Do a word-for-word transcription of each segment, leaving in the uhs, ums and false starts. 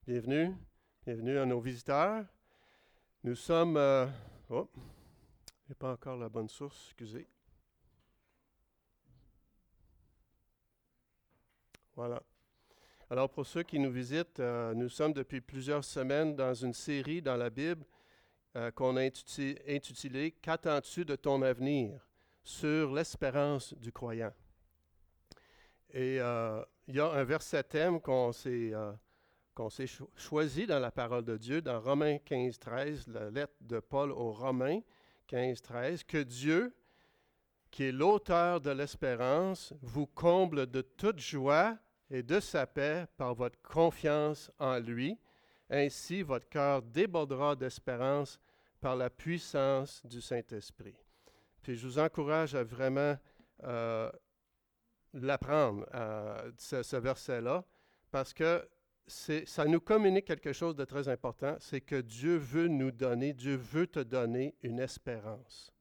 Bienvenue, bienvenue à nos visiteurs. Nous sommes... Euh, oh, j'ai pas encore la bonne source, excusez. Voilà. Alors pour ceux qui nous visitent, euh, nous sommes depuis plusieurs semaines dans une série dans la Bible euh, qu'on a intitulée « Qu'attends-tu de ton avenir ?» sur l'espérance du croyant. Et euh, il y a un verset thème qu'on s'est... Euh, qu'on s'est cho- choisi dans la parole de Dieu, dans Romains quinze, treize, la lettre de Paul aux Romains quinze, treize, que Dieu, qui est l'auteur de l'espérance, vous comble de toute joie et de sa paix par votre confiance en lui. Ainsi, votre cœur débordera d'espérance par la puissance du Saint-Esprit. Puis je vous encourage à vraiment euh, l'apprendre, euh, ce, ce verset-là, parce que C'est, ça nous communique quelque chose de très important, c'est que Dieu veut nous donner, Dieu veut te donner une espérance.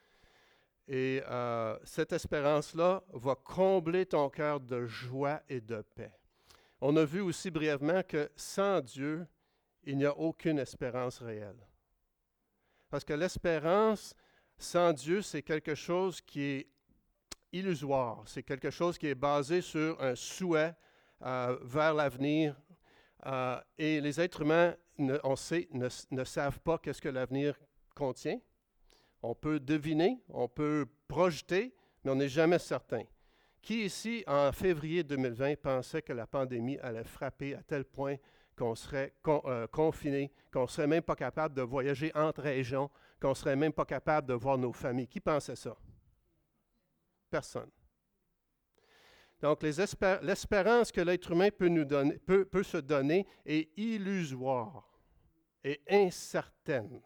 Et euh, cette espérance-là va combler ton cœur de joie et de paix. On a vu aussi brièvement que sans Dieu, il n'y a aucune espérance réelle. Parce que l'espérance sans Dieu, c'est quelque chose qui est illusoire, c'est quelque chose qui est basé sur un souhait euh, vers l'avenir. Euh, et les êtres humains, ne, on sait, ne, ne savent pas qu'est-ce que l'avenir contient. On peut deviner, on peut projeter, mais on n'est jamais certain. Qui ici, en février deux mille vingt, pensait que la pandémie allait frapper à tel point qu'on serait con, euh, confiné, qu'on ne serait même pas capable de voyager entre régions, qu'on ne serait même pas capable de voir nos familles? Qui pensait ça? Personne. Donc, les espér- l'espérance que l'être humain peut, nous donner, peut, peut se donner est illusoire et incertaine.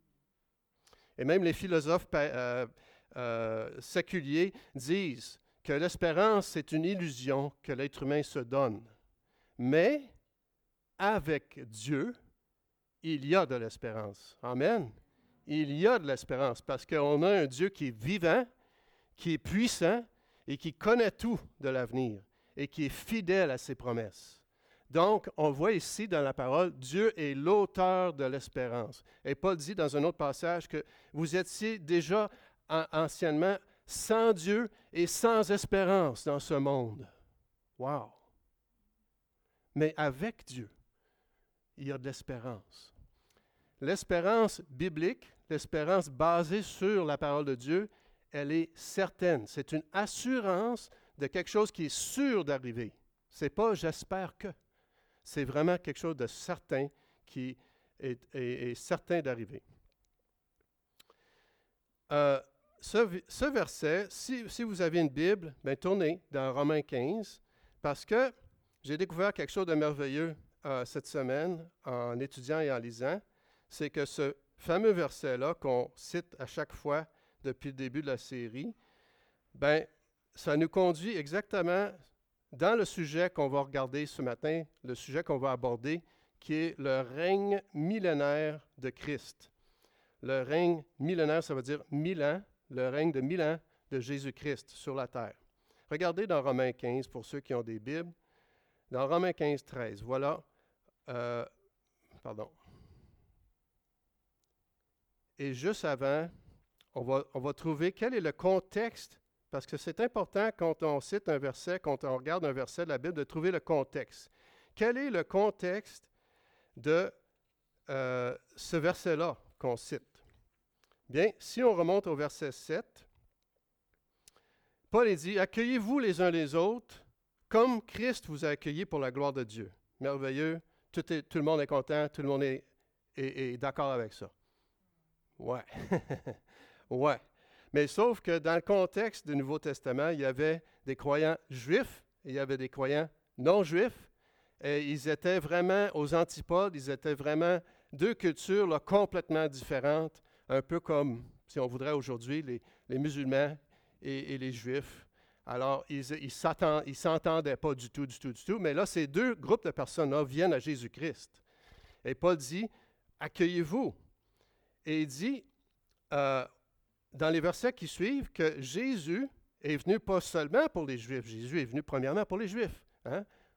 Et même les philosophes euh, euh, séculiers disent que l'espérance, c'est une illusion que l'être humain se donne. Mais avec Dieu, il y a de l'espérance. Amen. Il y a de l'espérance parce qu'on a un Dieu qui est vivant, qui est puissant, et qui connaît tout de l'avenir et qui est fidèle à ses promesses. Donc, on voit ici dans la parole, Dieu est l'auteur de l'espérance. Et Paul dit dans un autre passage que vous étiez déjà en, anciennement sans Dieu et sans espérance dans ce monde. Wow! Mais avec Dieu, il y a de l'espérance. L'espérance biblique, l'espérance basée sur la parole de Dieu, elle est certaine. C'est une assurance de quelque chose qui est sûr d'arriver. Ce n'est pas « j'espère que ». C'est vraiment quelque chose de certain qui est, est, est certain d'arriver. Euh, ce, ce verset, si, si vous avez une Bible, bien, tournez dans Romains quinze, parce que j'ai découvert quelque chose de merveilleux euh, cette semaine en étudiant et en lisant. C'est que ce fameux verset-là qu'on cite à chaque fois depuis le début de la série, ben, ça nous conduit exactement dans le sujet qu'on va regarder ce matin, le sujet qu'on va aborder, qui est le règne millénaire de Christ. Le règne millénaire, ça veut dire mille ans, le règne de mille ans de Jésus-Christ sur la terre. Regardez dans Romains quinze, pour ceux qui ont des Bibles, dans Romains quinze, treize, voilà, euh, pardon. Et juste avant, On va, on va trouver quel est le contexte, parce que c'est important quand on cite un verset, quand on regarde un verset de la Bible, de trouver le contexte. Quel est le contexte de euh, ce verset-là qu'on cite? Bien, si on remonte au verset sept, Paul dit « Accueillez-vous les uns les autres comme Christ vous a accueillis pour la gloire de Dieu. » Merveilleux, tout, est, tout le monde est content, tout le monde est, est, est d'accord avec ça. Ouais. Ouais. Mais sauf que dans le contexte du Nouveau Testament, il y avait des croyants juifs et il y avait des croyants non juifs. Et ils étaient vraiment aux antipodes, ils étaient vraiment deux cultures là, complètement différentes, un peu comme, si on voudrait aujourd'hui, les, les musulmans et, et les juifs. Alors, ils ne s'entendaient pas du tout, du tout, du tout. Mais là, ces deux groupes de personnes-là viennent à Jésus-Christ. Et Paul dit, accueillez-vous. Et il dit, euh, dans les versets qui suivent, que Jésus est venu pas seulement pour les Juifs. Jésus est venu premièrement pour les Juifs. Hein?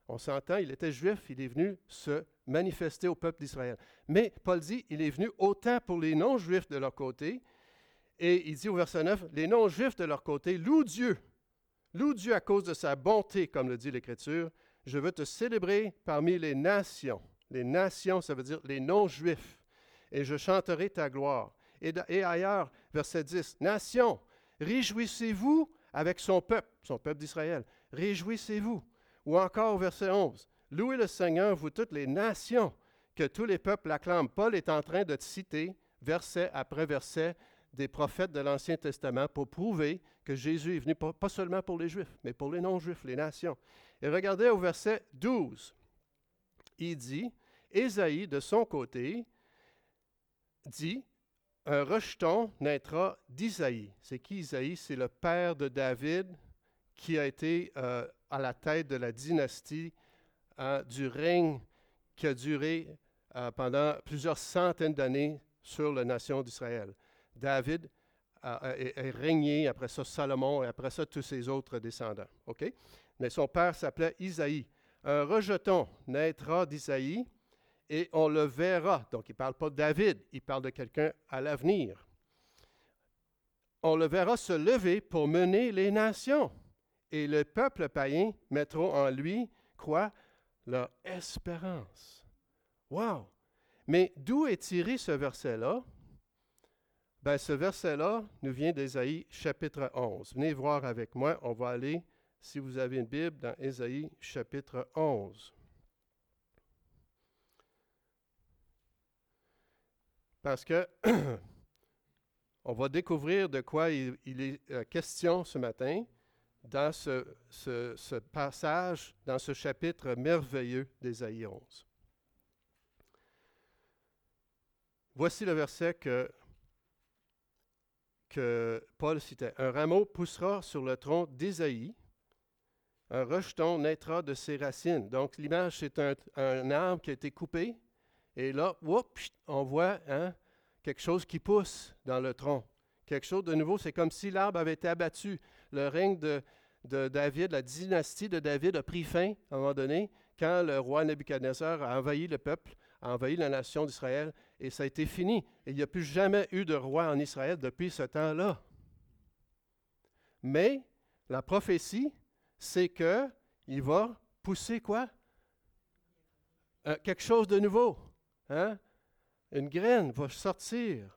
On s'entend, il était juif, il est venu se manifester au peuple d'Israël. Mais Paul dit, il est venu autant pour les non-juifs de leur côté, et il dit au verset neuf, les non-juifs de leur côté louent Dieu. Louent Dieu à cause de sa bonté, comme le dit l'Écriture. Je veux te célébrer parmi les nations. Les nations, ça veut dire les non-juifs. Et je chanterai ta gloire. Et, de, et ailleurs, verset dix, nations, réjouissez-vous avec son peuple, son peuple d'Israël. Réjouissez-vous. Ou encore, verset onze, louez le Seigneur, vous toutes les nations, que tous les peuples l'acclament. Paul est en train de citer, verset après verset, des prophètes de l'Ancien Testament pour prouver que Jésus est venu pas, pas seulement pour les Juifs, mais pour les non-Juifs, les nations. Et regardez au verset douze, il dit, Ésaïe, de son côté, dit, un rejeton naîtra d'Isaïe. C'est qui Isaïe? C'est le père de David qui a été euh, à la tête de la dynastie euh, du règne qui a duré euh, pendant plusieurs centaines d'années sur la nation d'Israël. David a, a, a régné, après ça Salomon, et après ça tous ses autres descendants. Okay? Mais son père s'appelait Isaïe. Un rejeton naîtra d'Isaïe, et on le verra. Donc, il ne parle pas de David, il parle de quelqu'un à l'avenir. On le verra se lever pour mener les nations. Et le peuple païen mettront en lui, quoi? Leur espérance. Wow! Mais d'où est tiré ce verset-là? Ben, ce verset-là nous vient d'Ésaïe chapitre onze. Venez voir avec moi, on va aller, si vous avez une Bible, dans Ésaïe chapitre onze. Parce que on va découvrir de quoi il, il est euh, question ce matin dans ce, ce, ce passage, dans ce chapitre merveilleux d'Ésaïe onze. Voici le verset que, que Paul citait. « Un rameau poussera sur le tronc d'Ésaïe, un rejeton naîtra de ses racines. » Donc l'image, c'est un, un arbre qui a été coupé, et là, whoop, on voit hein, quelque chose qui pousse dans le tronc. Quelque chose de nouveau, c'est comme si l'arbre avait été abattu. Le règne de, de David, la dynastie de David a pris fin à un moment donné quand le roi Nebuchadnezzar a envahi le peuple, a envahi la nation d'Israël, et ça a été fini. Et il n'y a plus jamais eu de roi en Israël depuis ce temps-là. Mais la prophétie, c'est qu'il va pousser quoi? Euh, quelque chose de nouveau. Hein? Une graine va sortir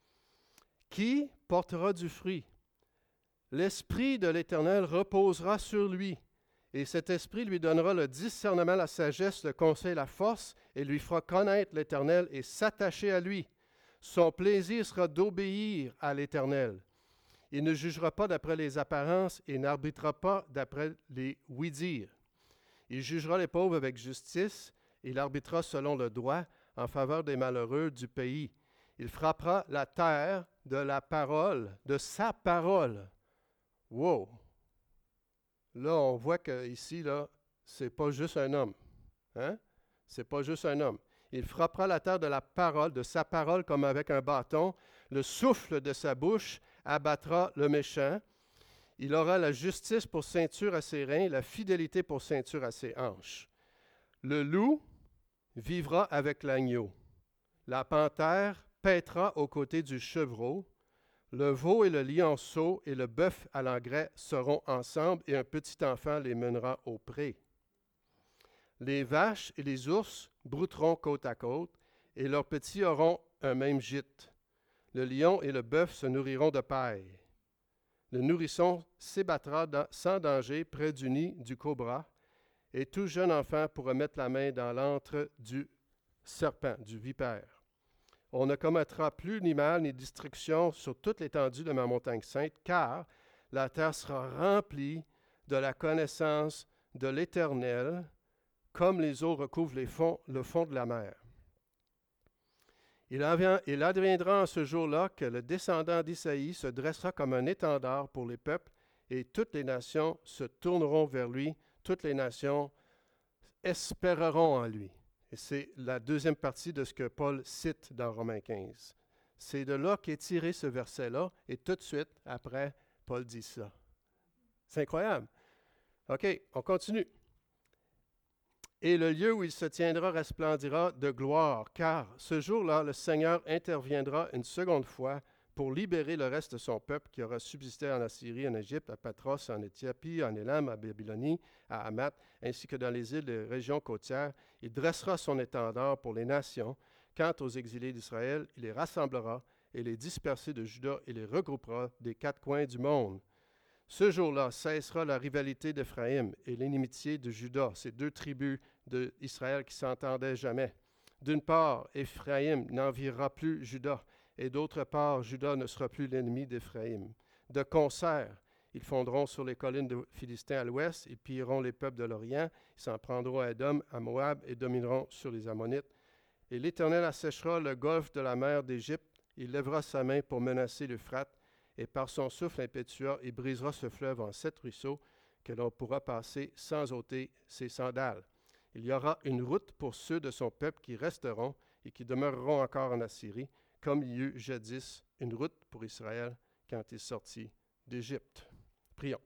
qui portera du fruit. L'Esprit de l'Éternel reposera sur lui, et cet Esprit lui donnera le discernement, la sagesse, le conseil, la force, et lui fera connaître l'Éternel et s'attacher à lui. Son plaisir sera d'obéir à l'Éternel. Il ne jugera pas d'après les apparences et n'arbitrera pas d'après les oui-dire. Il jugera les pauvres avec justice, et il arbitrera selon le droit en faveur des malheureux du pays. Il frappera la terre de la parole, de sa parole. Wow! Là, on voit qu'ici, là, c'est pas juste un homme. Hein? C'est pas juste un homme. Il frappera la terre de la parole, de sa parole comme avec un bâton. Le souffle de sa bouche abattra le méchant. Il aura la justice pour ceinture à ses reins, la fidélité pour ceinture à ses hanches. Le loup vivra avec l'agneau. La panthère paîtra aux côtés du chevreau. Le veau et le lionceau et le bœuf à l'engrais seront ensemble, et un petit enfant les mènera au pré. Les vaches et les ours brouteront côte à côte, et leurs petits auront un même gîte. Le lion et le bœuf se nourriront de paille. Le nourrisson s'ébattra dans, sans danger près du nid du cobra, et tout jeune enfant pourra mettre la main dans l'antre du serpent, du vipère. On ne commettra plus ni mal ni destruction sur toute l'étendue de ma montagne sainte, car la terre sera remplie de la connaissance de l'Éternel, comme les eaux recouvrent les fonds, le fond de la mer. Il, advient, il adviendra en ce jour-là que le descendant d'Isaïe se dressera comme un étendard pour les peuples, et toutes les nations se tourneront vers lui, toutes les nations espéreront en lui. Et c'est la deuxième partie de ce que Paul cite dans Romains quinze. C'est de là qu'est tiré ce verset-là, et tout de suite, après, Paul dit ça. C'est incroyable. OK, on continue. Et le lieu où il se tiendra resplendira de gloire, car ce jour-là, le Seigneur interviendra une seconde fois pour libérer le reste de son peuple qui aura subsisté en Assyrie, en Égypte, à Patros, en Éthiopie, en Élam, à Babylonie, à Hamath, ainsi que dans les îles des régions côtières. Il dressera son étendard pour les nations. Quant aux exilés d'Israël, il les rassemblera, et les dispersés de Juda, il les regroupera des quatre coins du monde. Ce jour-là cessera la rivalité d'Éphraïm et l'inimitié de Juda, ces deux tribus d'Israël qui s'entendaient jamais. D'une part, Éphraïm n'enviera plus Juda, et d'autre part, Juda ne sera plus l'ennemi d'Éphraïm. De concert, ils fonderont sur les collines de Philistins à l'ouest, ils pilleront les peuples de l'Orient, ils s'en prendront à Édom, à Moab, et domineront sur les Ammonites. Et l'Éternel asséchera le golfe de la mer d'Égypte, il lèvera sa main pour menacer l'Euphrate, et par son souffle impétueux, il brisera ce fleuve en sept ruisseaux, que l'on pourra passer sans ôter ses sandales. Il y aura une route pour ceux de son peuple qui resteront et qui demeureront encore en Assyrie, comme il y eut jadis une route pour Israël quand il sortit d'Égypte. Prions.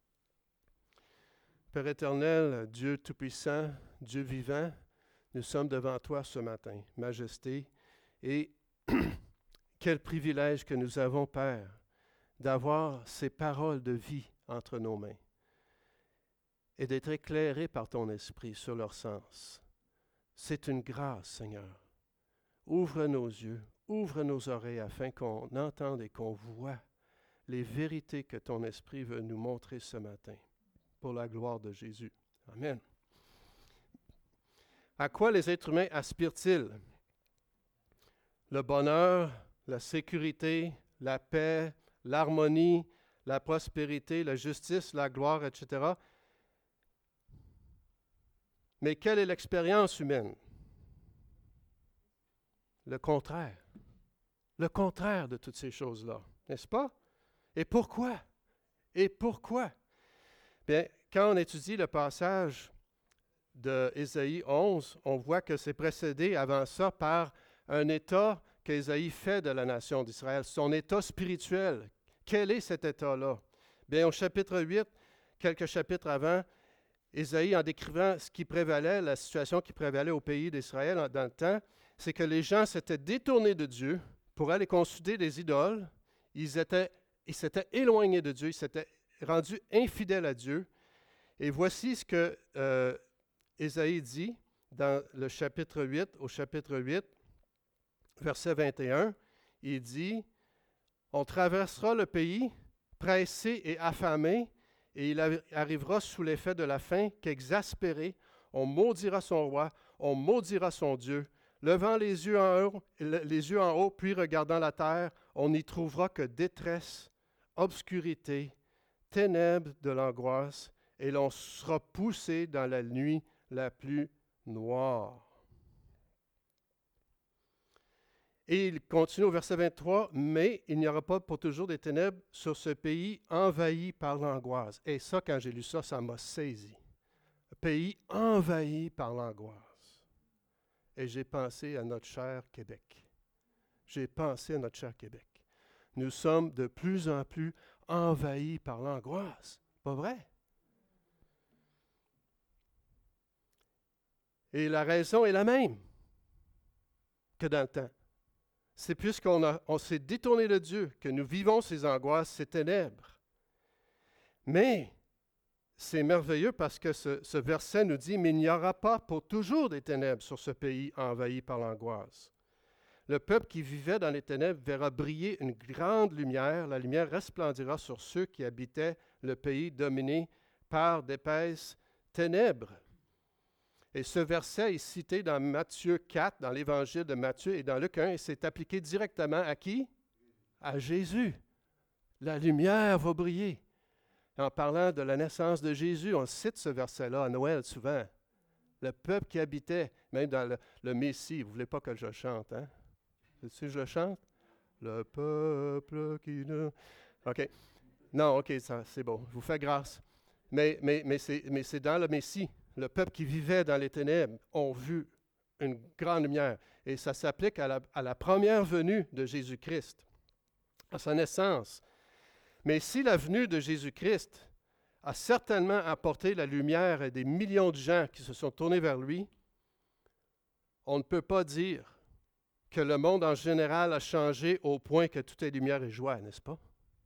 Père éternel, Dieu tout-puissant, Dieu vivant, nous sommes devant toi ce matin, majesté, et quel privilège que nous avons, Père, d'avoir ces paroles de vie entre nos mains et d'être éclairés par ton esprit sur leur sens. C'est une grâce, Seigneur. Ouvre nos yeux, ouvre nos oreilles afin qu'on entende et qu'on voit les vérités que ton esprit veut nous montrer ce matin, pour la gloire de Jésus. Amen. À quoi les êtres humains aspirent-ils? Le bonheur, la sécurité, la paix, l'harmonie, la prospérité, la justice, la gloire, et cetera. Mais quelle est l'expérience humaine? Le contraire. Le contraire de toutes ces choses-là, n'est-ce pas? Et pourquoi? Et pourquoi? Bien, quand on étudie le passage de Ésaïe onze, on voit que c'est précédé avant ça par un état qu'Ésaïe fait de la nation d'Israël, son état spirituel. Quel est cet état-là? Bien, au chapitre huit, quelques chapitres avant, Ésaïe, en décrivant ce qui prévalait, la situation qui prévalait au pays d'Israël dans le temps, c'est que les gens s'étaient détournés de Dieu pour aller consulter des idoles. Ils étaient, ils s'étaient éloignés de Dieu, ils s'étaient rendus infidèles à Dieu. Et voici ce que euh, Ésaïe dit dans le chapitre huit, au chapitre huit, verset vingt et un. Il dit, « On traversera le pays, pressé et affamé, et il arrivera sous l'effet de la faim qu'exaspéré, on maudira son roi, on maudira son Dieu. Levant les yeux en haut, les yeux en haut, puis regardant la terre, on n'y trouvera que détresse, obscurité, ténèbres de l'angoisse, et l'on sera poussé dans la nuit la plus noire. » Et il continue au verset vingt-trois, « Mais il n'y aura pas pour toujours des ténèbres sur ce pays envahi par l'angoisse. » Et ça, quand j'ai lu ça, ça m'a saisi. Un pays envahi par l'angoisse. Et j'ai pensé à notre cher Québec. J'ai pensé à notre cher Québec. Nous sommes de plus en plus envahis par l'angoisse. Pas vrai? Et la raison est la même que dans le temps. C'est puisqu'on a, on s'est détourné de Dieu que nous vivons ces angoisses, ces ténèbres. Mais c'est merveilleux parce que ce, ce verset nous dit « Mais il n'y aura pas pour toujours des ténèbres sur ce pays envahi par l'angoisse. » Le peuple qui vivait dans les ténèbres verra briller une grande lumière. La lumière resplendira sur ceux qui habitaient le pays dominé par d'épaisses ténèbres. Et ce verset est cité dans Matthieu quatre, dans l'évangile de Matthieu et dans Luc un, et c'est appliqué directement à qui? À Jésus. La lumière va briller. En parlant de la naissance de Jésus, on cite ce verset-là à Noël souvent. Le peuple qui habitait, même dans le, le Messie, vous ne voulez pas que je chante, hein? Tu sais, je le chante? Le peuple qui ne... OK. Non, OK, ça, c'est bon. Je vous fais grâce. Mais, mais, mais, c'est, mais c'est dans le Messie. Le peuple qui vivait dans les ténèbres ont vu une grande lumière. Et ça s'applique à la, à la première venue de Jésus-Christ, à sa naissance. Mais si la venue de Jésus-Christ a certainement apporté la lumière à des millions de gens qui se sont tournés vers lui, on ne peut pas dire que le monde en général a changé au point que tout est lumière et joie, n'est-ce pas?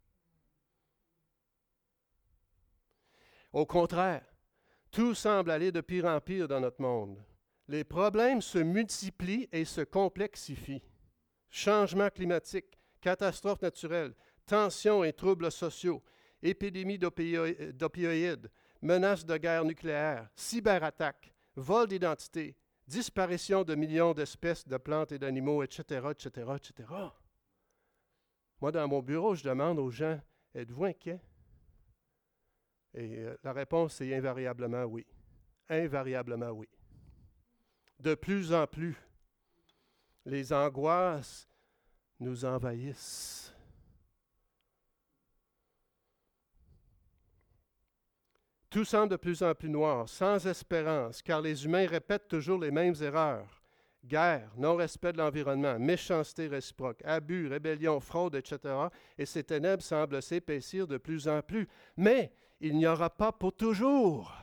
Au contraire, tout semble aller de pire en pire dans notre monde. Les problèmes se multiplient et se complexifient. Changement climatique, catastrophes naturelles, tensions et troubles sociaux, épidémies d'opio- d'opioïdes, menaces de guerre nucléaire, cyberattaques, vol d'identité, disparition de millions d'espèces de plantes et d'animaux, et cetera, et cetera, et cetera. Moi, dans mon bureau, je demande aux gens, êtes-vous inquiets? Et euh, la réponse est invariablement oui. Invariablement oui. De plus en plus, les angoisses nous envahissent. Tout semble de plus en plus noir, sans espérance, car les humains répètent toujours les mêmes erreurs. Guerre, non-respect de l'environnement, méchanceté réciproque, abus, rébellion, fraude, et cetera. Et ces ténèbres semblent s'épaissir de plus en plus. Mais il n'y aura pas pour toujours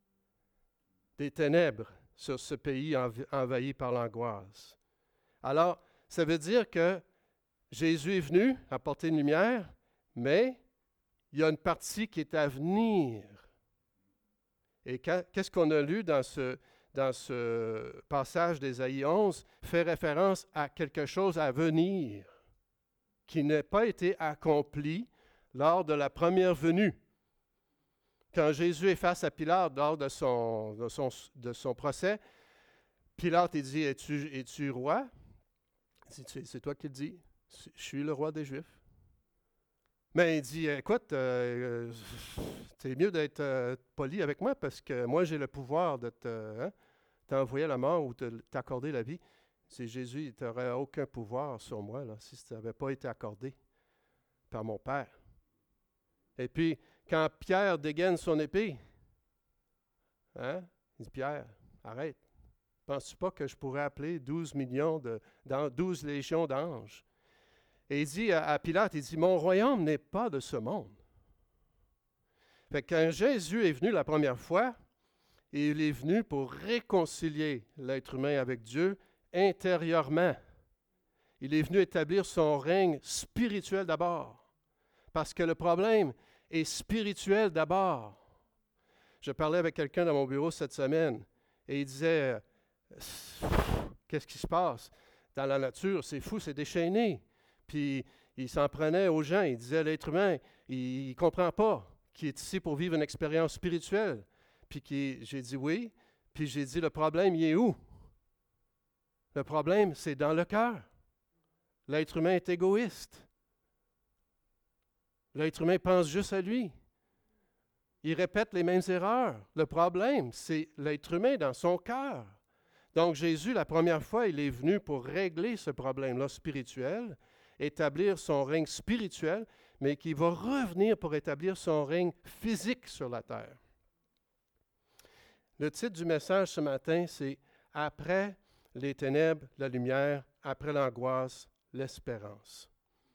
des ténèbres sur ce pays env- envahi par l'angoisse. Alors, ça veut dire que Jésus est venu apporter une lumière, mais il y a une partie qui est à venir. Et quand, qu'est-ce qu'on a lu dans ce, dans ce passage d'Ésaïe onze? Fait référence à quelque chose à venir qui n'a pas été accompli lors de la première venue. Quand Jésus est face à Pilate lors de son, de son, de son procès, Pilate il dit, es-tu, es-tu roi? Il dit, c'est toi qui le dis. Je suis le roi des Juifs. Mais il dit, écoute, euh, euh, c'est mieux d'être euh, poli avec moi parce que moi, j'ai le pouvoir de te, hein, t'envoyer à la mort ou de t'accorder la vie. C'est Jésus, tu n'aurais aucun pouvoir sur moi là, si ça n'avait pas été accordé par mon Père. Et puis, quand Pierre dégaine son épée, hein, il dit, Pierre, arrête. Penses-tu pas que je pourrais appeler douze millions de, dans douze légions d'anges? Et il dit à, à Pilate, il dit, mon royaume n'est pas de ce monde. Fait que quand Jésus est venu la première fois, il est venu pour réconcilier l'être humain avec Dieu intérieurement. Il est venu établir son règne spirituel d'abord. Parce que le problème est spirituel d'abord. Je parlais avec quelqu'un dans mon bureau cette semaine et il disait, qu'est-ce qui se passe dans la nature? C'est fou, c'est déchaîné. Puis il s'en prenait aux gens. Il disait, l'être humain, il ne comprend pas qu'il est ici pour vivre une expérience spirituelle. Puis qui, j'ai dit oui. Puis j'ai dit, le problème, il est où? Le problème, c'est dans le cœur. L'être humain est égoïste. L'être humain pense juste à lui. Il répète les mêmes erreurs. Le problème, c'est l'être humain dans son cœur. Donc Jésus, la première fois, il est venu pour régler ce problème-là spirituel, établir son règne spirituel, mais qui va revenir pour établir son règne physique sur la terre. Le titre du message ce matin, c'est « Après les ténèbres, la lumière, après l'angoisse, l'espérance ».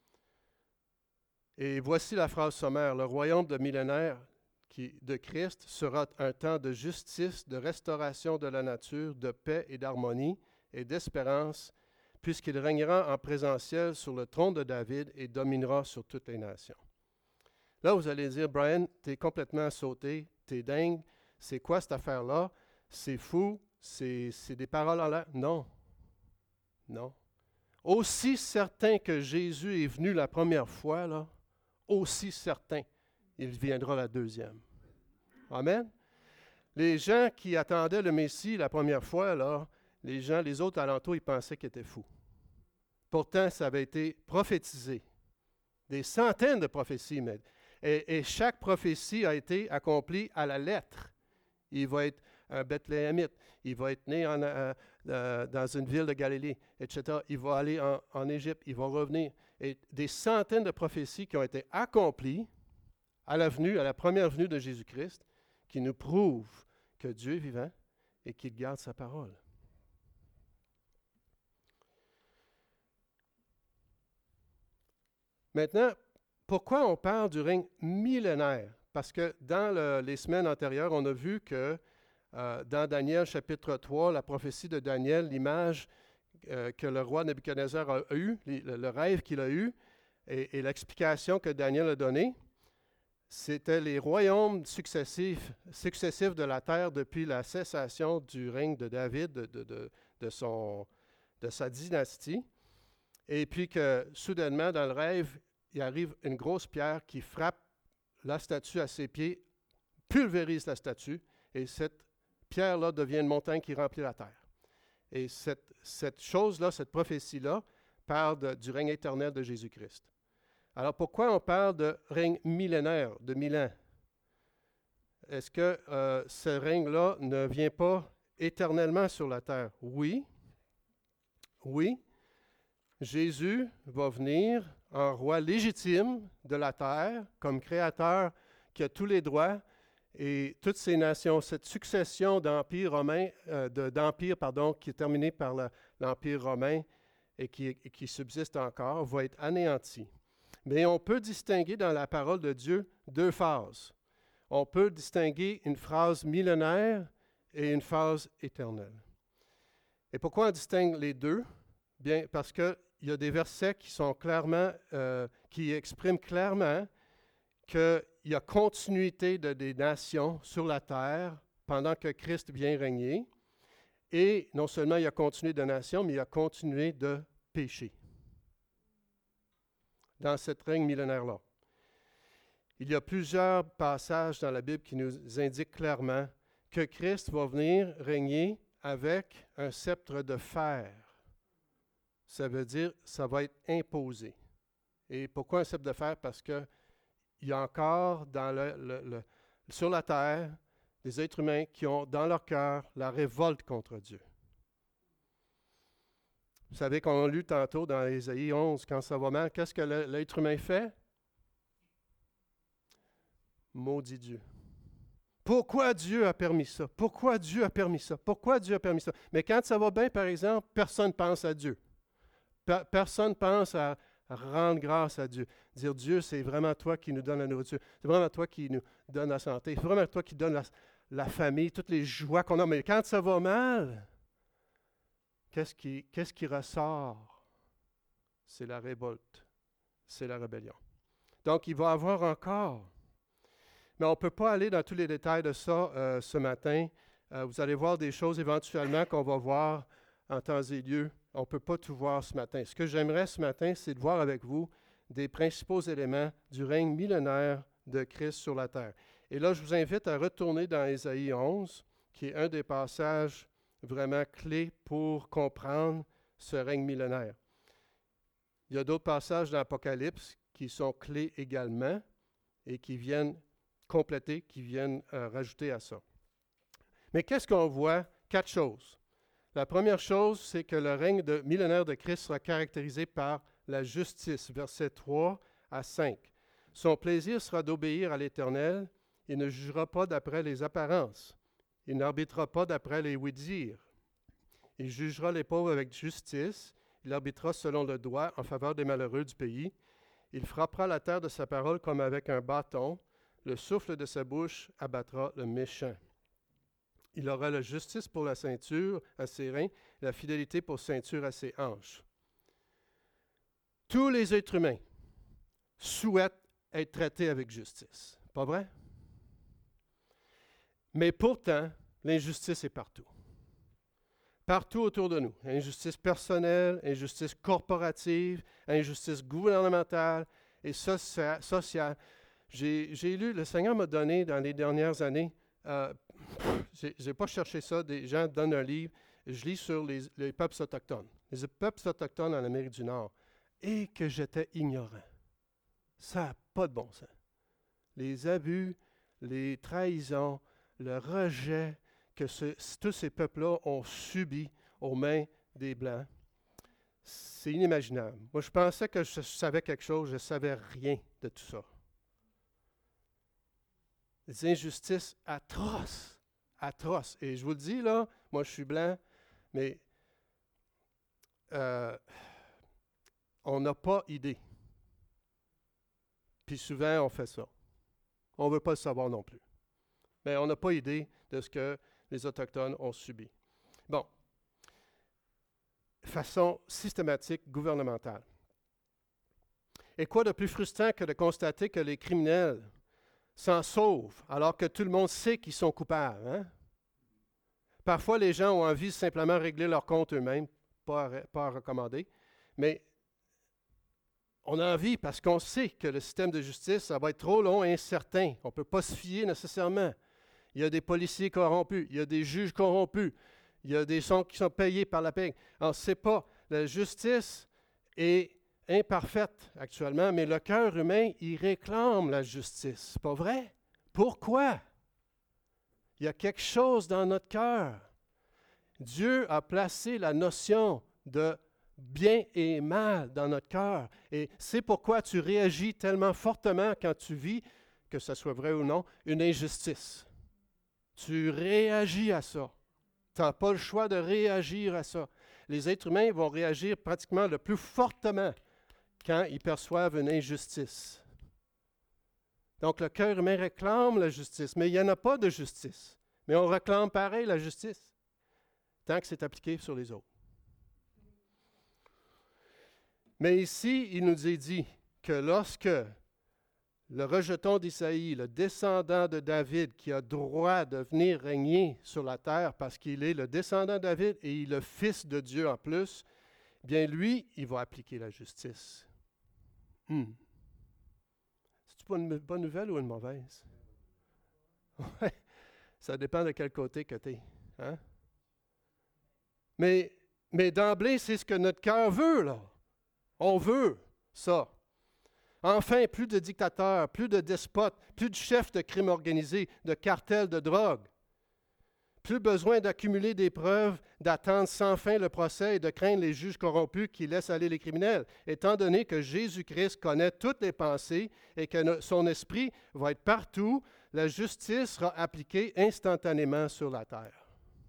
Et voici la phrase sommaire. Le royaume de millénaire qui, de Christ sera un temps de justice, de restauration de la nature, de paix et d'harmonie et d'espérance, puisqu'il régnera en présentiel sur le trône de David et dominera sur toutes les nations. Là, vous allez dire, Brian, tu es complètement sauté, tu es dingue, c'est quoi cette affaire-là? C'est fou, c'est, c'est des paroles en l'air. Non, non. Aussi certain que Jésus est venu la première fois, là, aussi certain, il viendra la deuxième. Amen. Les gens qui attendaient le Messie la première fois, là, les gens, les autres alentours, ils pensaient qu'il était fou. Pourtant, ça avait été prophétisé. Des centaines de prophéties, mais, et, et chaque prophétie a été accomplie à la lettre. Il va être un Bethléemite, il va être né en, euh, euh, dans une ville de Galilée, et cetera. Il va aller en, en Égypte, il va revenir. Et des centaines de prophéties qui ont été accomplies à la venue, à la première venue de Jésus-Christ, qui nous prouvent que Dieu est vivant et qu'il garde sa parole. Maintenant, pourquoi on parle du règne millénaire? parce que dans le, les semaines antérieures, on a vu que euh, dans Daniel chapitre trois, la prophétie de Daniel, l'image euh, que le roi Nebuchadnezzar a eue, le, le rêve qu'il a eu, et, et l'explication que Daniel a donnée, c'était les royaumes successifs, successifs de la terre depuis la cessation du règne de David, de, de, de, de, son, de sa dynastie. Et puis que soudainement, dans le rêve, il arrive une grosse pierre qui frappe la statue à ses pieds, pulvérise la statue, et cette pierre-là devient une montagne qui remplit la terre. Et cette, cette chose-là, cette prophétie-là, parle de, du règne éternel de Jésus-Christ. Alors, pourquoi on parle de règne millénaire, de mille ans? Est-ce que euh, ce règne-là ne vient pas éternellement sur la terre? Oui. Oui. Jésus va venir en roi légitime de la terre, comme créateur qui a tous les droits, et toutes ces nations, cette succession d'empires romains, euh, de, d'empires, pardon, qui est terminée par le, l'empire romain et qui, et qui subsiste encore, va être anéantie. Mais on peut distinguer dans la parole de Dieu deux phases. On peut distinguer une phase millénaire et une phase éternelle. Et pourquoi on distingue les deux? Bien, parce qu'il y a des versets qui sont clairement, euh, qui expriment clairement qu'il y a continuité de, des nations sur la terre pendant que Christ vient régner. Et non seulement il y a continué de nations, mais il y a continué de péché dans cette règne millénaire-là. Il y a plusieurs passages dans la Bible qui nous indiquent clairement que Christ va venir régner avec un sceptre de fer. Ça veut dire que ça va être imposé. Et pourquoi un sceptre de fer? Parce qu'il y a encore dans le, le, le, sur la terre des êtres humains qui ont dans leur cœur la révolte contre Dieu. Vous savez qu'on a lu tantôt dans Ésaïe onze, quand ça va mal, qu'est-ce que le, l'être humain fait? Maudit Dieu. Pourquoi Dieu a permis ça? Pourquoi Dieu a permis ça? Pourquoi Dieu a permis ça? Mais quand ça va bien, par exemple, personne ne pense à Dieu. Per- personne ne pense à rendre grâce à Dieu. Dire, Dieu, c'est vraiment toi qui nous donne la nourriture. C'est vraiment toi qui nous donne la santé. C'est vraiment toi qui donne la, la famille, toutes les joies qu'on a. Mais quand ça va mal, Qu'est-ce qui, qu'est-ce qui ressort? C'est la révolte, c'est la rébellion. Donc, il va y avoir encore. Mais on ne peut pas aller dans tous les détails de ça euh, ce matin. Euh, vous allez voir des choses éventuellement qu'on va voir en temps et lieu. On ne peut pas tout voir ce matin. Ce que j'aimerais ce matin, c'est de voir avec vous des principaux éléments du règne millénaire de Christ sur la terre. Et là, je vous invite à retourner dans Ésaïe onze, qui est un des passages vraiment clé pour comprendre ce règne millénaire. Il y a d'autres passages dans l'Apocalypse qui sont clés également et qui viennent compléter, qui viennent euh, rajouter à ça. Mais qu'est-ce qu'on voit? Quatre choses. La première chose, c'est que le règne de, millénaire de Christ sera caractérisé par la justice, versets trois à cinq. Son plaisir sera d'obéir à l'Éternel. Il ne jugera pas d'après les apparences. Il n'arbitrera pas d'après les oui-dire. Il jugera les pauvres avec justice. Il arbitrera selon le droit en faveur des malheureux du pays. Il frappera la terre de sa parole comme avec un bâton. Le souffle de sa bouche abattra le méchant. Il aura la justice pour la ceinture à ses reins, et la fidélité pour ceinture à ses hanches. Tous les êtres humains souhaitent être traités avec justice. Pas vrai? Mais pourtant, l'injustice est partout. Partout autour de nous. Injustice personnelle, injustice corporative, injustice gouvernementale et socia- sociale. J'ai, j'ai lu, le Seigneur m'a donné dans les dernières années, euh, j'ai, j'ai pas cherché ça, des gens donnent un livre, je lis sur les, les peuples autochtones. Les peuples autochtones en Amérique du Nord. Et que j'étais ignorant. Ça n'a pas de bon sens. Les abus, les trahisons, le rejet que ce, tous ces peuples-là ont subi aux mains des Blancs, c'est inimaginable. Moi, je pensais que je savais quelque chose, je ne savais rien de tout ça. Des injustices atroces, atroces. Et je vous le dis, là, moi, je suis blanc, mais euh, on n'a pas idée. Puis souvent, on fait ça. on ne veut pas le savoir non plus. Mais on n'a pas idée de ce que les Autochtones ont subi. Bon. Façon systématique gouvernementale. Et quoi de plus frustrant que de constater que les criminels s'en sauvent alors que tout le monde sait qu'ils sont coupables, hein? Parfois, les gens ont envie de simplement régler leur compte eux-mêmes, pas à, pas à recommander, mais on a envie parce qu'on sait que le système de justice, ça va être trop long et incertain. On ne peut pas se fier nécessairement. Il y a des policiers corrompus, il y a des juges corrompus, il y a des gens qui sont payés par la paix. On ne sait pas. La justice est imparfaite actuellement, mais le cœur humain, il réclame la justice. C'est pas vrai? Pourquoi? Il y a quelque chose dans notre cœur. Dieu a placé la notion de bien et mal dans notre cœur. Et c'est pourquoi tu réagis tellement fortement quand tu vis, que ce soit vrai ou non, une injustice. Tu réagis à ça. Tu n'as pas le choix de réagir à ça. Les êtres humains vont réagir pratiquement le plus fortement quand ils perçoivent une injustice. Donc, le cœur humain réclame la justice, mais il n'y en a pas de justice. Mais on réclame pareil la justice, tant que c'est appliqué sur les autres. Mais ici, il nous est dit que lorsque le rejeton d'Isaïe, le descendant de David, qui a droit de venir régner sur la terre parce qu'il est le descendant de David et il est le fils de Dieu en plus, bien lui, il va appliquer la justice. Hmm. C'est une bonne nouvelle ou une mauvaise? Ouais, ça dépend de quel côté que tu es. Hein? Mais, mais d'emblée, c'est ce que notre cœur veut, là. On veut ça. Enfin, plus de dictateurs, plus de despotes, plus de chefs de crimes organisés, de cartels de drogue. Plus besoin d'accumuler des preuves, d'attendre sans fin le procès et de craindre les juges corrompus qui laissent aller les criminels, étant donné que Jésus-Christ connaît toutes les pensées et que son esprit va être partout, la justice sera appliquée instantanément sur la terre.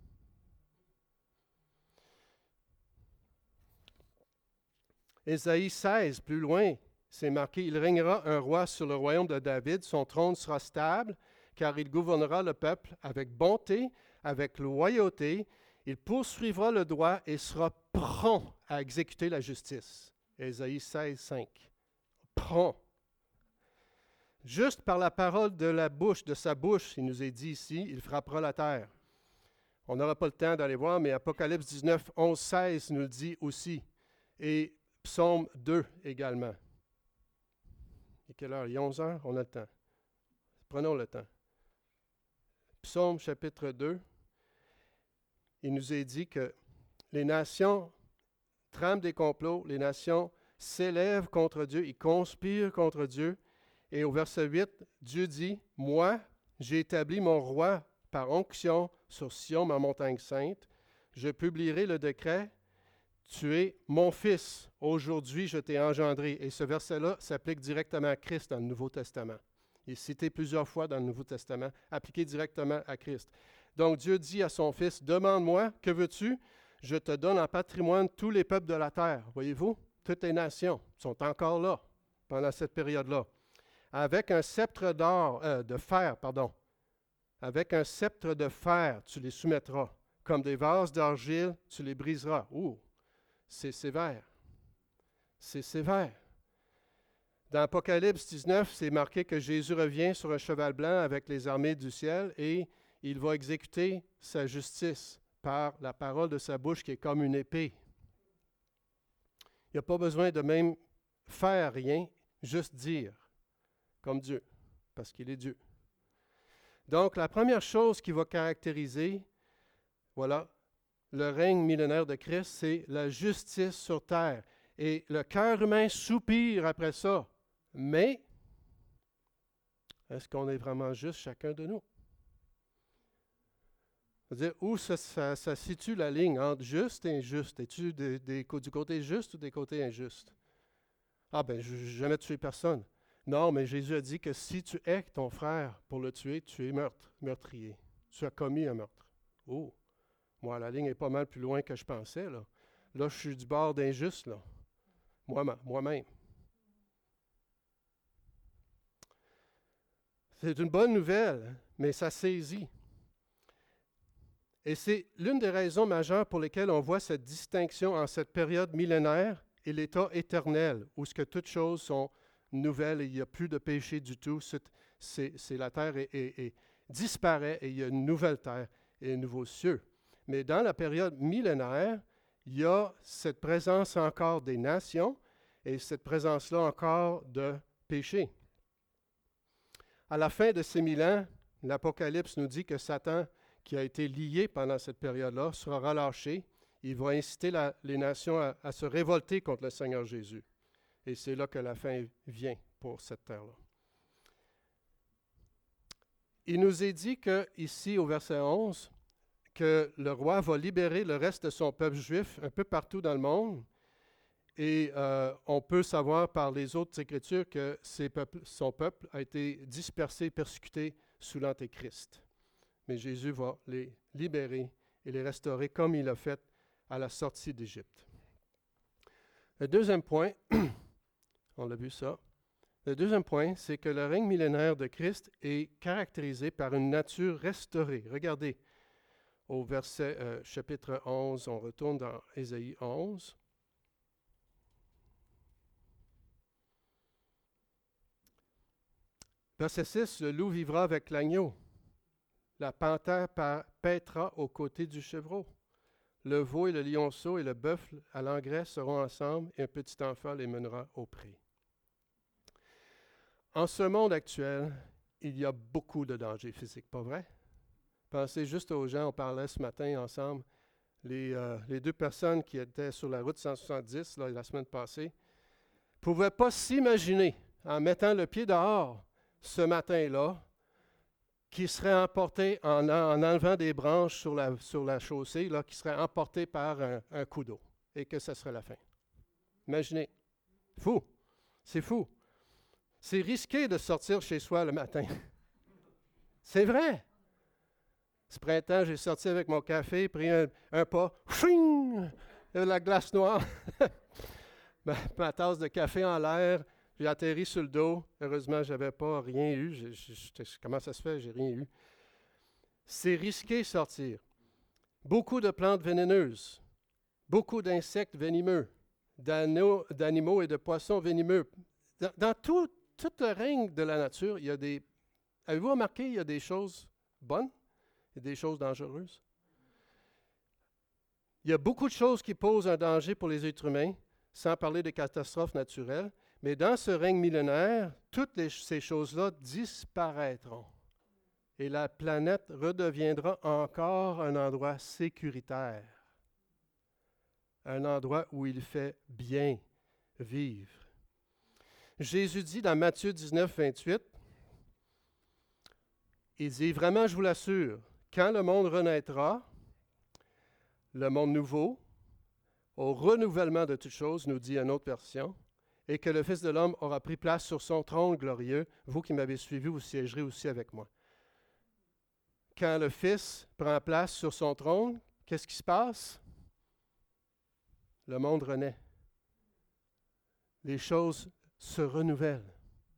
Ésaïe seize, plus loin, c'est marqué « Il régnera un roi sur le royaume de David, son trône sera stable, car il gouvernera le peuple avec bonté, avec loyauté, il poursuivra le droit et sera prompt à exécuter la justice. » Ésaïe seize, cinq. Prompt. Juste par la parole de la bouche, de sa bouche, il nous est dit ici, il frappera la terre. On n'aura pas le temps d'aller voir, mais Apocalypse dix-neuf, onze, seize nous le dit aussi. Et Psaume deux également. Il est quelle heure? Il est onze heures? On a le temps. Prenons le temps. Psaume chapitre deux, il nous est dit que les nations trament des complots, les nations s'élèvent contre Dieu, ils conspirent contre Dieu. Et au verset huit, Dieu dit, « Moi, j'ai établi mon roi par onction sur Sion, ma montagne sainte. Je publierai le décret. Tu es mon fils. Aujourd'hui, je t'ai engendré. » Et ce verset-là s'applique directement à Christ dans le Nouveau Testament. Il est cité plusieurs fois dans le Nouveau Testament, appliqué directement à Christ. Donc Dieu dit à son fils, « Demande-moi, que veux-tu? Je te donne en patrimoine tous les peuples de la terre. » Voyez-vous, toutes les nations sont encore là pendant cette période-là. Avec un sceptre d'or, euh, de fer, pardon. Avec un sceptre de fer, tu les soumettras. Comme des vases d'argile, tu les briseras. Ouh, c'est sévère. C'est sévère. Dans Apocalypse dix-neuf, c'est marqué que Jésus revient sur un cheval blanc avec les armées du ciel et il va exécuter sa justice par la parole de sa bouche qui est comme une épée. Il n'y a pas besoin de même faire rien, juste dire, comme Dieu, parce qu'il est Dieu. Donc, la première chose qui va caractériser, voilà, le règne millénaire de Christ, c'est la justice sur terre. Et le cœur humain soupire après ça. Mais, est-ce qu'on est vraiment juste chacun de nous? C'est-à-dire, où ça, ça, ça situe la ligne entre juste et injuste? Es-tu des, des, du côté juste ou des côtés injustes? Ah ben, je n'ai jamais tué personne. Non, mais Jésus a dit que si tu hais ton frère pour le tuer, tu es meurtre, meurtrier. Tu as commis un meurtre. Oh, moi, la ligne est pas mal plus loin que je pensais, là. Là, je suis du bord d'injuste, là. Moi, moi-même. C'est une bonne nouvelle, mais ça saisit. Et c'est l'une des raisons majeures pour lesquelles on voit cette distinction en cette période millénaire et l'état éternel, où ce que toutes choses sont nouvelles et il n'y a plus de péché du tout. C'est, c'est, c'est la terre est, est, est, disparaît et il y a une nouvelle terre et un nouveau cieux. Mais dans la période millénaire, il y a cette présence encore des nations et cette présence-là encore de péché. À la fin de ces mille ans, l'Apocalypse nous dit que Satan, qui a été lié pendant cette période-là, sera relâché. Il va inciter la, les nations à, à se révolter contre le Seigneur Jésus. Et c'est là que la fin vient pour cette terre-là. Il nous est dit que, ici au verset onze, que le roi va libérer le reste de son peuple juif un peu partout dans le monde. Et euh, on peut savoir par les autres Écritures que ces peuples, son peuple a été dispersé, persécuté sous l'Antéchrist. Mais Jésus va les libérer et les restaurer comme il a fait à la sortie d'Égypte. Le deuxième point, on l'a vu ça, le deuxième point, c'est que le règne millénaire de Christ est caractérisé par une nature restaurée. Regardez, au verset euh, chapitre onze, on retourne dans Ésaïe onze. Verset six, le loup vivra avec l'agneau. La panthère paîtra aux côtés du chevreau. Le veau et le lionceau et le bœuf à l'engrais seront ensemble et un petit enfant les mènera au pré. En ce monde actuel, il y a beaucoup de dangers physiques, pas vrai? Pensez juste aux gens, on parlait ce matin ensemble, les, euh, les deux personnes qui étaient sur la route cent soixante-dix là, la semaine passée, ne pouvaient pas s'imaginer, en mettant le pied dehors ce matin-là, qui seraient emportés en, en enlevant des branches sur la, sur la chaussée, là, qui seraient emportés par un, un coup d'eau, et que ce serait la fin. Imaginez. Fou. C'est fou. C'est risqué de sortir chez soi le matin. C'est vrai. Ce printemps, j'ai sorti avec mon café, pris un, un pas, ching, la glace noire, ma, ma tasse de café en l'air, j'ai atterri sur le dos. Heureusement, je n'avais pas rien eu. Je, je, je, comment ça se fait? J'ai rien eu. C'est risqué de sortir. Beaucoup de plantes vénéneuses, beaucoup d'insectes venimeux, d'animaux et de poissons venimeux. Dans, dans tout, tout le règne de la nature, il y a des... Avez-vous remarqué, il y a des choses bonnes et des choses dangereuses? Il y a beaucoup de choses qui posent un danger pour les êtres humains, sans parler des catastrophes naturelles. Mais dans ce règne millénaire, toutes les, ces choses-là disparaîtront. Et la planète redeviendra encore un endroit sécuritaire. Un endroit où il fait bien vivre. Jésus dit dans Matthieu dix-neuf, vingt-huit, il dit, vraiment, je vous l'assure, quand le monde renaîtra, le monde nouveau, au renouvellement de toutes choses, nous dit une autre version, et que le Fils de l'homme aura pris place sur son trône glorieux. Vous qui m'avez suivi, vous siégerez aussi avec moi. Quand le Fils prend place sur son trône, qu'est-ce qui se passe? Le monde renaît. Les choses se renouvellent.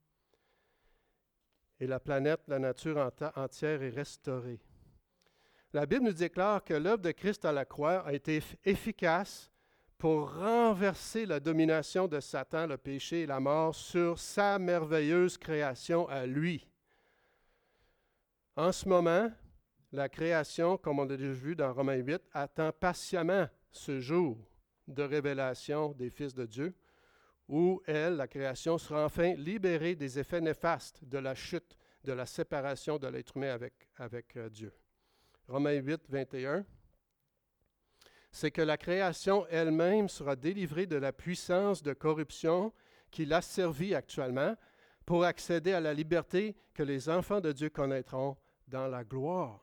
Et la planète, la nature enti- entière est restaurée. La Bible nous déclare que l'œuvre de Christ à la croix a été eff- efficace pour renverser la domination de Satan, le péché et la mort sur sa merveilleuse création à lui. En ce moment, la création, comme on a déjà vu dans Romains huit, attend patiemment ce jour de révélation des fils de Dieu, où elle, la création, sera enfin libérée des effets néfastes de la chute, de la séparation de l'être humain avec, avec euh, Dieu. Romains huit, vingt et un. C'est que la création elle-même sera délivrée de la puissance de corruption qui l'asservit actuellement pour accéder à la liberté que les enfants de Dieu connaîtront dans la gloire.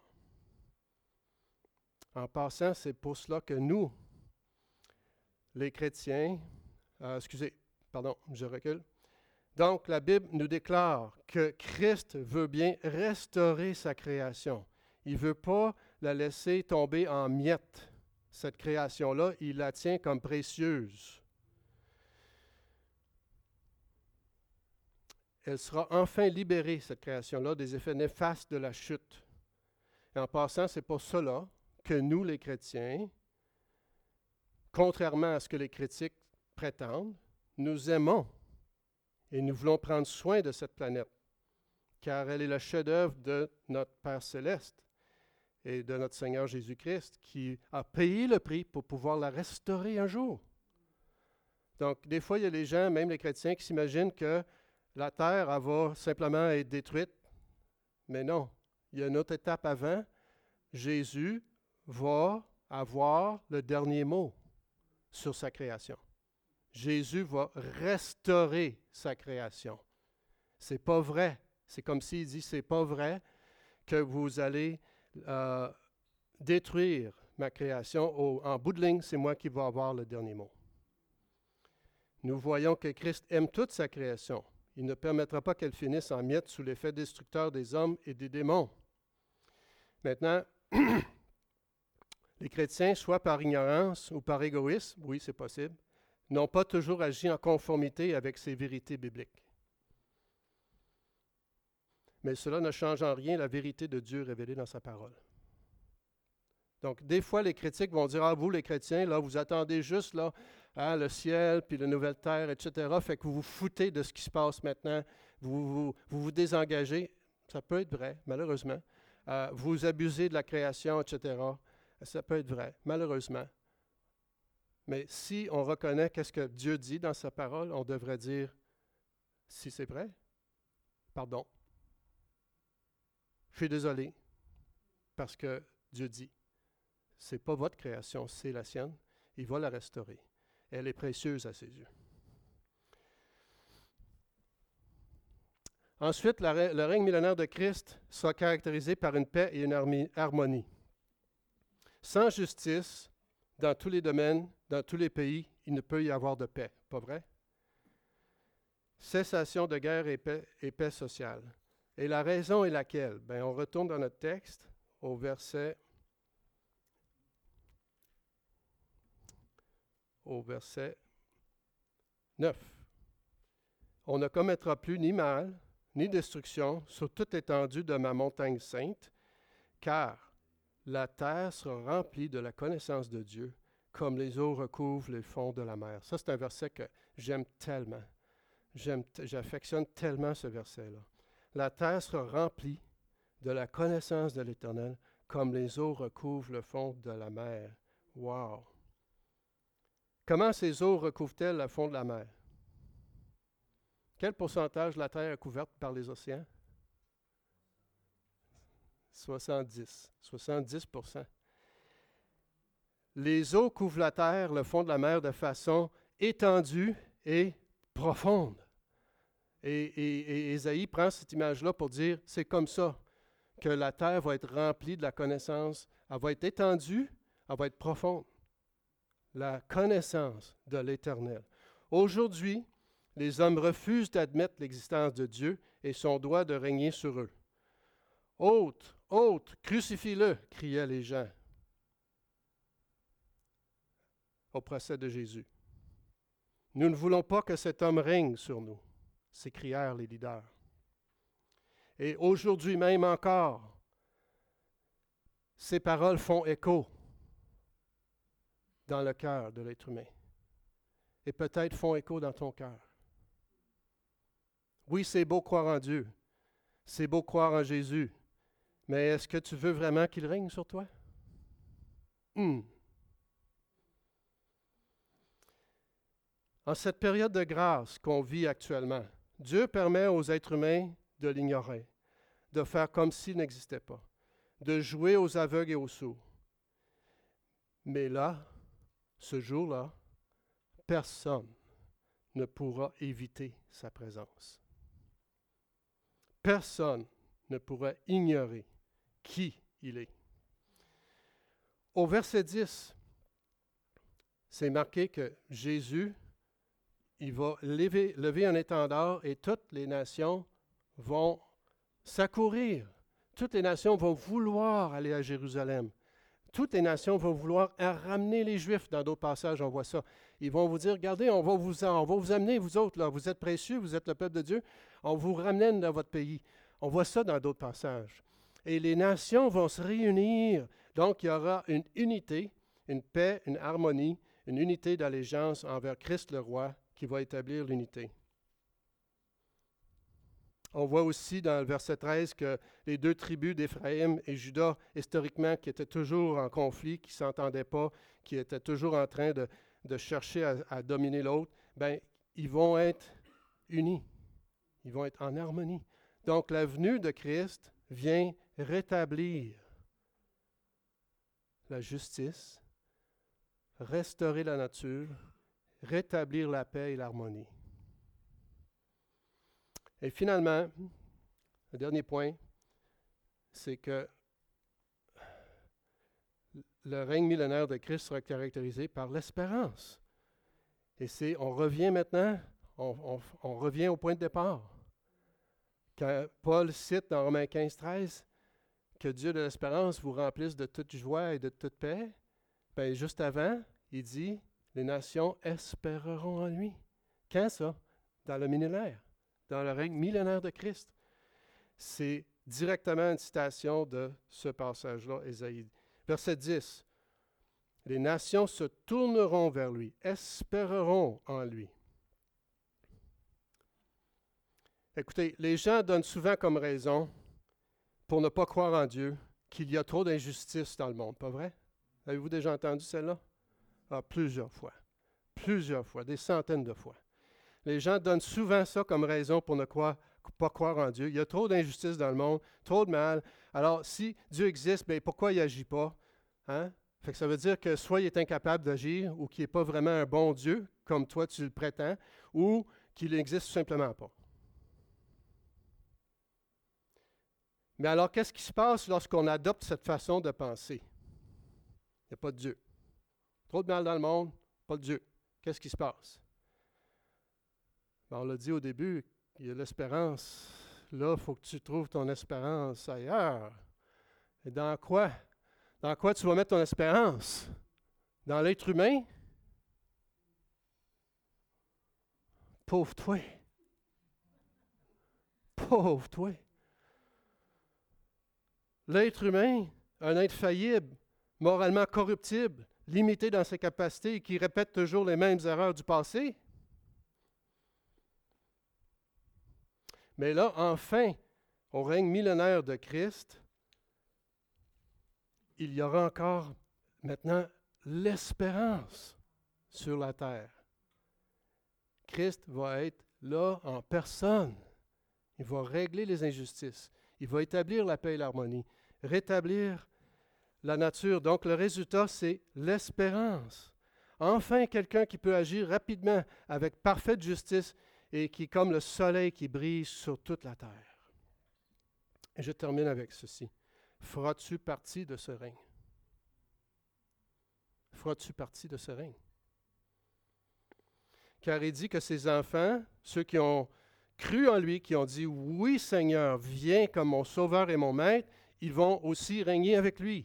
En passant, c'est pour cela que nous, les chrétiens, euh, excusez, pardon, je recule. Donc, la Bible nous déclare que Christ veut bien restaurer sa création. Il ne veut pas la laisser tomber en miettes. Cette création-là, il la tient comme précieuse. elle sera enfin libérée, cette création-là, des effets néfastes de la chute. Et en passant, c'est pour cela que nous, les chrétiens, contrairement à ce que les critiques prétendent, nous aimons et nous voulons prendre soin de cette planète, car elle est le chef-d'œuvre de notre Père céleste et de notre Seigneur Jésus-Christ, qui a payé le prix pour pouvoir la restaurer un jour. Donc, des fois, il y a les gens, même les chrétiens, qui s'imaginent que la terre, elle va simplement être détruite. Mais non, il y a une autre étape avant. Jésus va avoir le dernier mot sur sa création. Jésus va restaurer sa création. C'est pas vrai. C'est comme s'il dit, c'est pas vrai que vous allez euh, détruire ma création. Au, en bout de ligne, c'est moi qui vais avoir le dernier mot. Nous voyons que Christ aime toute sa création. Il ne permettra pas qu'elle finisse en miettes sous l'effet destructeur des hommes et des démons. Maintenant, les chrétiens, soit par ignorance ou par égoïsme, oui, c'est possible, n'ont pas toujours agi en conformité avec ces vérités bibliques. Mais cela ne change en rien la vérité de Dieu révélée dans sa parole. Donc, des fois, les critiques vont dire, « Ah, vous, les chrétiens, là, vous attendez juste là, hein, le ciel, puis la nouvelle terre, et cetera, fait que vous vous foutez de ce qui se passe maintenant, vous vous, vous, vous désengagez. » Ça peut être vrai, malheureusement. Euh, vous abusez de la création, et cetera. Ça peut être vrai, malheureusement. Mais si on reconnaît qu'est-ce que Dieu dit dans sa parole, on devrait dire, si c'est vrai, pardon. Je suis désolé, parce que Dieu dit, ce n'est pas votre création, c'est la sienne. Il va la restaurer. Elle est précieuse à ses yeux. Ensuite, la, le règne millénaire de Christ sera caractérisé par une paix et une harmonie. Sans justice, dans tous les domaines, dans tous les pays, il ne peut y avoir de paix. Pas vrai? Cessation de guerre et paix, et paix sociale. Et la raison est laquelle? Bien, on retourne dans notre texte au verset, au verset neuf. On ne commettra plus ni mal, ni destruction sur toute étendue de ma montagne sainte, car la terre sera remplie de la connaissance de Dieu, comme les eaux recouvrent les fonds de la mer. Ça, c'est un verset que j'aime tellement. J'aime, j'affectionne tellement ce verset-là. La terre sera remplie de la connaissance de l'Éternel, comme les eaux recouvrent le fond de la mer. Wow! Comment ces eaux recouvrent-elles le fond de la mer? Quel pourcentage de la terre est couverte par les océans? soixante-dix. soixante-dix pour cent. Les eaux couvrent la terre, le fond de la mer, de façon étendue et profonde. Et, et, et Ésaïe prend cette image-là pour dire, c'est comme ça que la terre va être remplie de la connaissance. Elle va être étendue, elle va être profonde. La connaissance de l'Éternel. Aujourd'hui, les hommes refusent d'admettre l'existence de Dieu et son droit de régner sur eux. « Ôte, ôte, crucifie-le » criaient les gens au procès de Jésus. « Nous ne voulons pas que cet homme règne sur nous » s'écrièrent les leaders. Et aujourd'hui même encore, ces paroles font écho dans le cœur de l'être humain. Et peut-être font écho dans ton cœur. Oui, c'est beau croire en Dieu. C'est beau croire en Jésus. Mais est-ce que tu veux vraiment qu'il règne sur toi? Hmm. En cette période de grâce qu'on vit actuellement, Dieu permet aux êtres humains de l'ignorer, de faire comme s'il n'existait pas, de jouer aux aveugles et aux sourds. Mais là, ce jour-là, personne ne pourra éviter sa présence. Personne ne pourra ignorer qui il est. Au verset dix, c'est marqué que Jésus, il va lever, lever un étendard et toutes les nations vont s'accourir. Toutes les nations vont vouloir aller à Jérusalem. Toutes les nations vont vouloir ramener les Juifs. Dans d'autres passages, on voit ça. Ils vont vous dire, regardez, on va vous, on va vous amener, vous autres, là, vous êtes précieux, vous êtes le peuple de Dieu, on vous ramène dans votre pays. On voit ça dans d'autres passages. Et les nations vont se réunir. Donc, il y aura une unité, une paix, une harmonie, une unité d'allégeance envers Christ le roi qui va établir l'unité. On voit aussi dans le verset treize que les deux tribus d'Éphraïm et Juda, historiquement, qui étaient toujours en conflit, qui ne s'entendaient pas, qui étaient toujours en train de, de chercher à, à dominer l'autre, bien, ils vont être unis. Ils vont être en harmonie. Donc, la venue de Christ vient rétablir la justice, restaurer la nature, rétablir la paix et l'harmonie. Et finalement, le dernier point, c'est que le règne millénaire de Christ sera caractérisé par l'espérance. Et c'est, on revient maintenant, on, on, on revient au point de départ. Quand Paul cite dans Romains quinze, treize, que Dieu de l'espérance vous remplisse de toute joie et de toute paix, bien, juste avant, il dit, les nations espéreront en lui. Quand ça? Dans le millénaire. Dans le règne millénaire de Christ. C'est directement une citation de ce passage-là, Ésaïe. Verset dix. Les nations se tourneront vers lui, espéreront en lui. Écoutez, les gens donnent souvent comme raison, pour ne pas croire en Dieu, qu'il y a trop d'injustice dans le monde, pas vrai? Avez-vous déjà entendu celle-là? Ah, plusieurs fois. Plusieurs fois, des centaines de fois. Les gens donnent souvent ça comme raison pour ne croire, pas croire en Dieu. Il y a trop d'injustice dans le monde, trop de mal. Alors, si Dieu existe, bien, pourquoi il n'agit pas? Hein? Fait que ça veut dire que soit il est incapable d'agir, ou qu'il n'est pas vraiment un bon Dieu, comme toi tu le prétends, ou qu'il n'existe tout simplement pas. Mais alors, qu'est-ce qui se passe lorsqu'on adopte cette façon de penser? Il n'y a pas de Dieu. Trop de mal dans le monde, pas de Dieu. Qu'est-ce qui se passe? On l'a dit au début, il y a l'espérance. Là, il faut que tu trouves ton espérance ailleurs. Et dans quoi? Dans quoi tu vas mettre ton espérance? Dans l'être humain? Pauvre toi. Pauvre toi. L'être humain, un être faillible, moralement corruptible, limité dans ses capacités et qui répète toujours les mêmes erreurs du passé. Mais là, enfin, au règne millénaire de Christ, il y aura encore maintenant l'espérance sur la terre. Christ va être là en personne. Il va régler les injustices. Il va établir la paix et l'harmonie, rétablir la nature. Donc, le résultat, c'est l'espérance. Enfin, quelqu'un qui peut agir rapidement avec parfaite justice et qui est comme le soleil qui brille sur toute la terre. Et je termine avec ceci. Feras-tu partie de ce règne? Feras-tu partie de ce règne? Car il dit que ses enfants, ceux qui ont cru en lui, qui ont dit « Oui, Seigneur, viens comme mon sauveur et mon maître », ils vont aussi régner avec lui.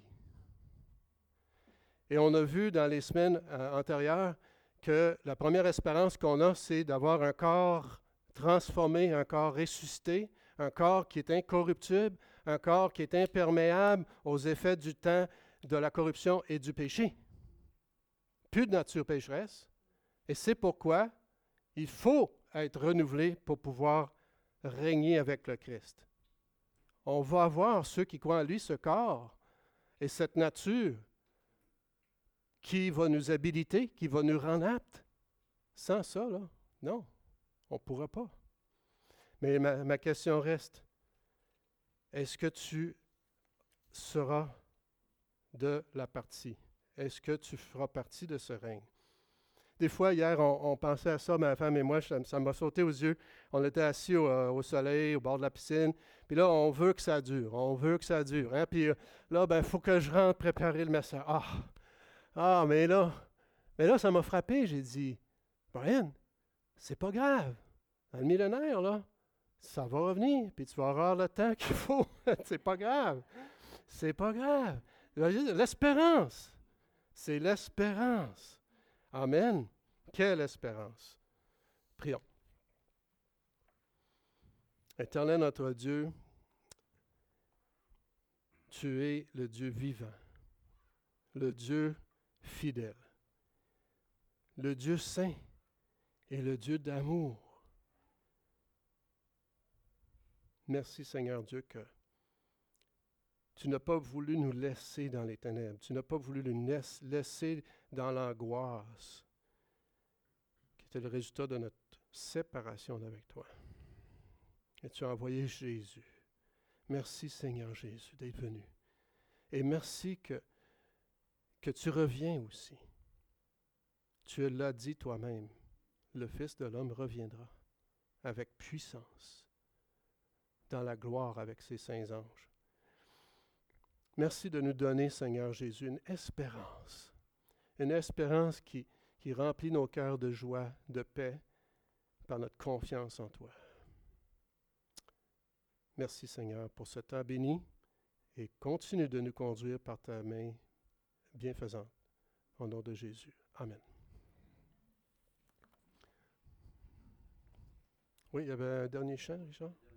Et on a vu dans les semaines euh, antérieures que la première espérance qu'on a, c'est d'avoir un corps transformé, un corps ressuscité, un corps qui est incorruptible, un corps qui est imperméable aux effets du temps, de la corruption et du péché. Plus de nature pécheresse. Et c'est pourquoi il faut être renouvelé pour pouvoir régner avec le Christ. On va avoir, ceux qui croient en lui, ce corps et cette nature qui va nous habiliter, qui va nous rendre aptes. Sans ça, là, non, on ne pourra pas. Mais ma, ma question reste, est-ce que tu seras de la partie? Est-ce que tu feras partie de ce règne? Des fois, hier, on, on pensait à ça, ma femme et moi, ça, ça m'a sauté aux yeux. On était assis au, au soleil, au bord de la piscine, puis là, on veut que ça dure, on veut que ça dure. Hein? Puis là, ben, il faut que je rentre préparer le message. Ah! Ah, mais là, mais là, ça m'a frappé. J'ai dit, Brian, c'est pas grave. Dans le millénaire, là, ça va revenir, puis tu vas avoir le temps qu'il faut. C'est pas grave. C'est pas grave. L'espérance. C'est l'espérance. Amen. Quelle espérance. Prions. Éternel notre Dieu, tu es le Dieu vivant, le Dieu fidèle, le Dieu saint et le Dieu d'amour. Merci Seigneur Dieu que tu n'as pas voulu nous laisser dans les ténèbres, tu n'as pas voulu nous laisser dans l'angoisse qui était le résultat de notre séparation avec toi. Et tu as envoyé Jésus. Merci Seigneur Jésus d'être venu. Et merci que, que tu reviens aussi. Tu l'as dit toi-même, le Fils de l'homme reviendra avec puissance, dans la gloire avec ses saints anges. Merci de nous donner, Seigneur Jésus, une espérance, une espérance qui, qui remplit nos cœurs de joie, de paix, par notre confiance en toi. Merci Seigneur pour ce temps béni et continue de nous conduire par ta main bienfaisante. Au nom de Jésus. Amen. Oui, il y avait un dernier chant, Richard?